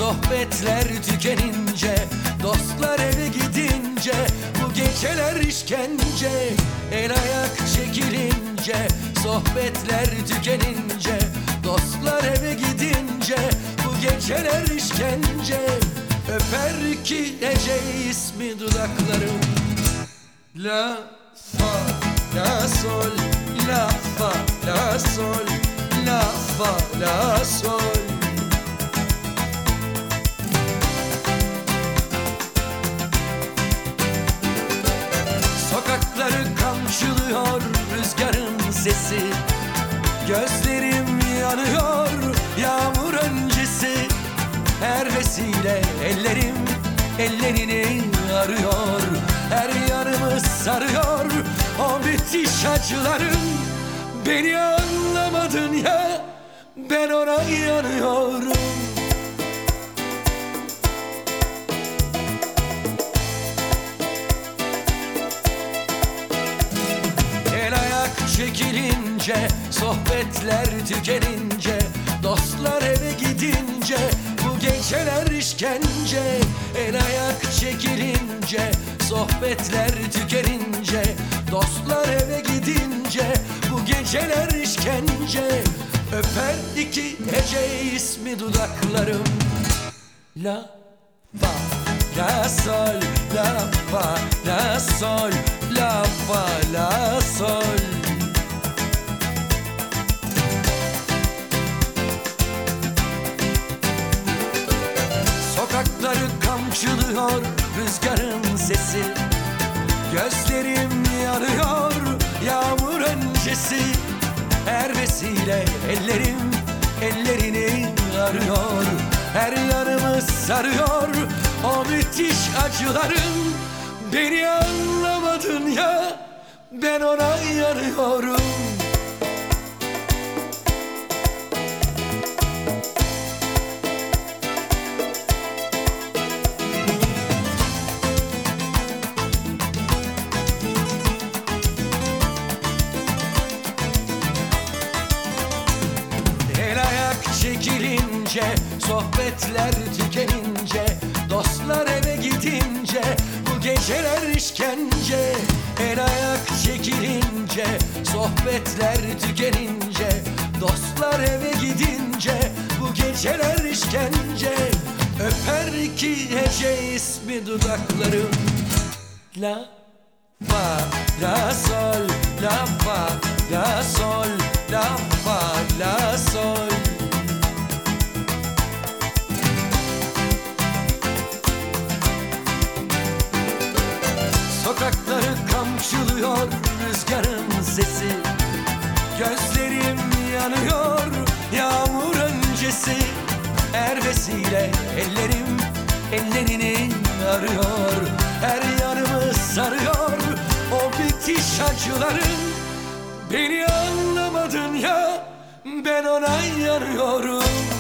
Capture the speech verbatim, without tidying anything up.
sohbetler tükenince, dostlar eve gidince, bu geceler işkence. El ayak çekilince, sohbetler tükenince, dostlar eve gidince, bu geceler işkence. Öper ki Ece ismi dudaklarım. La fa la sol, la fa la sol, la fa la sol. Sokakları kamçılıyor rüzgarın sesi, gözlerim yanıyor yağmur öncesi. Her vesile ellerim ellerini arıyor, her yanımı sarıyor o müthiş acıların. Beni anlamadın ya, ben ona yanıyorum. El ayak çekilince, sohbetler tükenince, dostlar eve gidince, bu geceler işkence. El ayak çekilince, sohbetler tükenince, dostlar eve gidince, bu geceler işkence. Öper iki Ece ismi dudaklarım. La fa la sol, la fa la sol, la fa la sol. Sokakları kamçılıyor rüzgarın sesi, gözlerim yanıyor yağmur öncesi. Her vesile ellerim ellerini arıyor, her yanımı sarıyor o müthiş acıların. Beni anlamadın ya, ben ona yanıyorum. Çekilince, sohbetler tükenince, dostlar eve gidince, bu geceler işkence. El ayak çekilince, sohbetler tükenince, dostlar eve gidince, bu geceler işkence. Öper ki Ece ismi dudaklarım. La fa la sol, la fa la sol, la fa la sol. Sokakları kamçılıyor rüzgarın sesi, gözlerim yanıyor yağmur öncesi. Her vesile ellerim ellerini arıyor, her yanımı sarıyor o bitiş acıların. Beni anlamadın ya, ben ona yanıyorum.